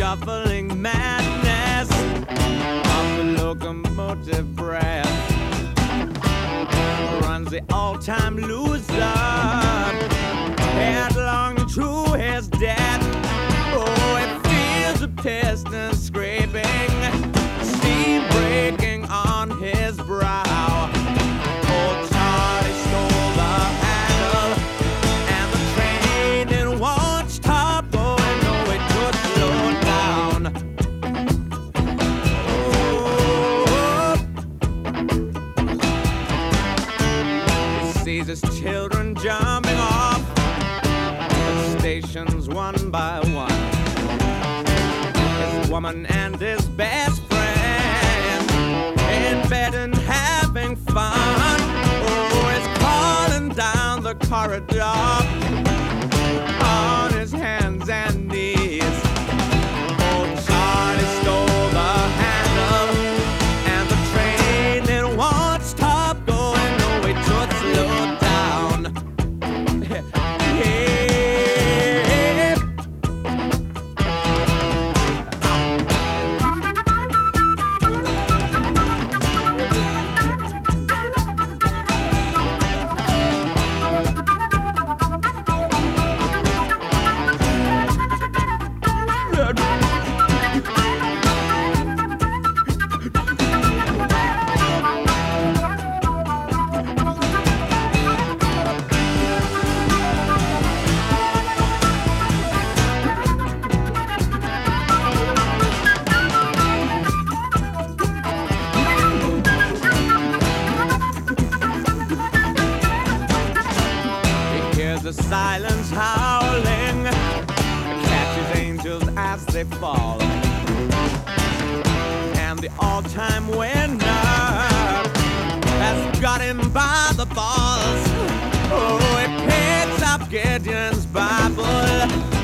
shuffling madness of the locomotive breath runs the all-time loser headlong to his death. Oh, it feels the piston scraping, steam breaking on his brow. Old Charlie stole the handle, and the train it won't stop going. No, it could slow down. Oh, he sees his children jumping off the stations one by one. His woman and his best friend in bed and having fun. Oh, he's calling down the corridor on his hands and knees. Old Charlie stole the handle, and the train it won't stop going. No, it should slow down. Yeah. The silence howling catches angels as they fall, and the all-time winner has got him by the balls. Oh, he picks up Gideon's Bible